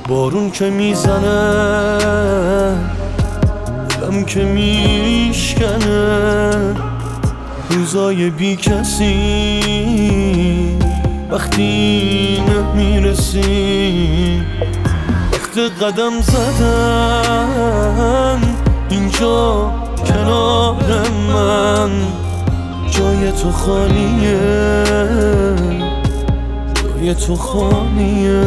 بارون که میزنه دلم که میشکنه، روزای بی کسی وقتی نمیرسی، وقت قدم زدن اینجا کنار من، جای تو خالیه، جای تو خالیه.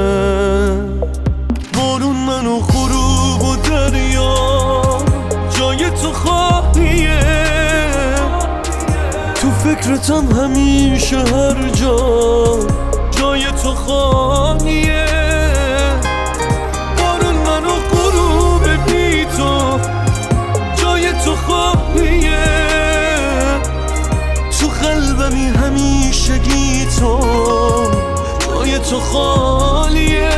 بارون منو غروب و دریا، جای تو خالیه، تو فکرتم همیشه هر جا، جای تو خالیه. بارون منو غروب بی تو، جای تو خالیه، تو قلبمی همیشگی تو، جای تو خالیه.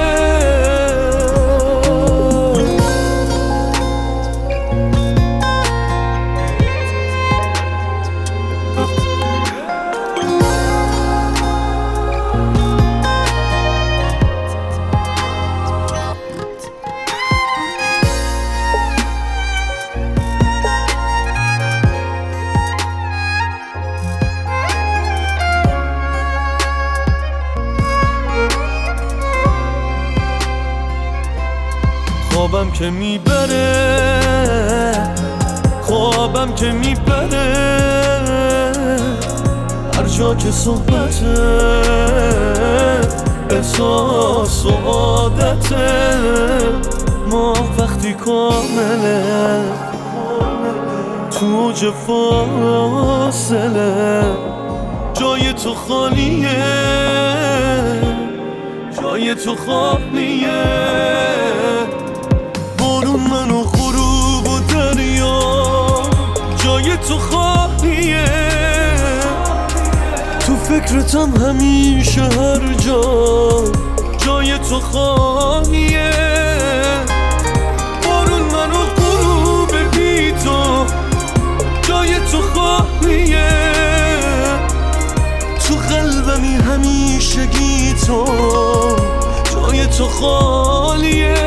خوابم که میبره، خوابم که میبره، هر جا که صحبته، احساس و عادته، ما وقتی کامله، تو اوج فاصله، جای تو خالیه، جای تو خالیه. بارون منو غروب و دریا، جای تو خالیه، تو فکرتم همیشه هر جا، جای تو خالیه. بارون منو غروب بی تو، جای تو خالیه، تو قلبمی همیشگی تو، جای تو خالیه.